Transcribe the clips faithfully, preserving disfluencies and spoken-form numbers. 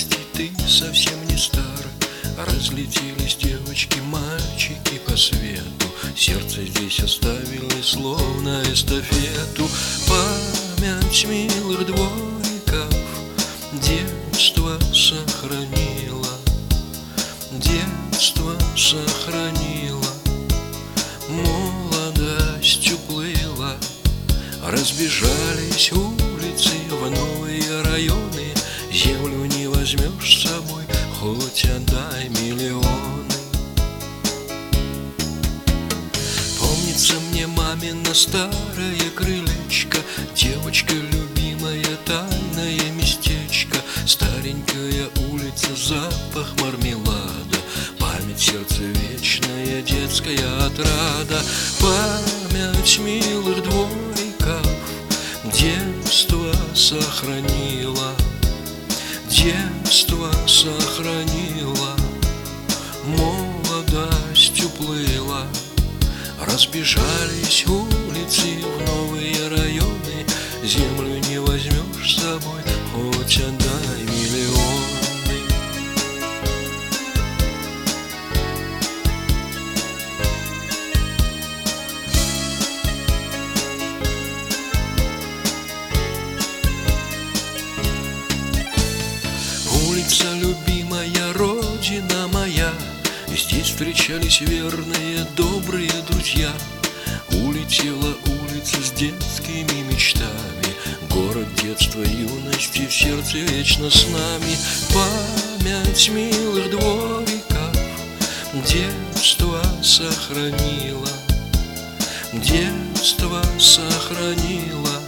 молодости ты совсем не стар. Разлетелись девочки, мальчики по свету. Сердце здесь оставили словно эстафету. Память милых двориков детство сохранила, детство сохранила. Молодость уплыла, разбежались улицы в новые районы. Землю не возьмешь с собой, хоть отдай миллионы. Помнится мне мамино старое крылечко, девочка любимая, тайное местечко. Старенькая улица, запах мармелада, память, сердце вечная, детская отрада. Память милых двориков детство сохранила, детство сохранила. Молодость уплыла, разбежались улицы в новые районы. Землю не возьмешь с собой, хоть отдай миллионы. Улица любимая, родина моя, здесь встречались верные, добрые друзья. Улетела улица с детскими мечтами, город детства, юности в сердце вечно с нами. Память милых двориков детство сохранила, детство сохранила.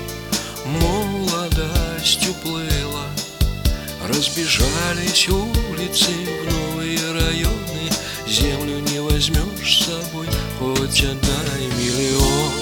Молодость уплыла, разбежались улицы в новые районы. Землю не возьмешь с собой, хоть отдай миллион.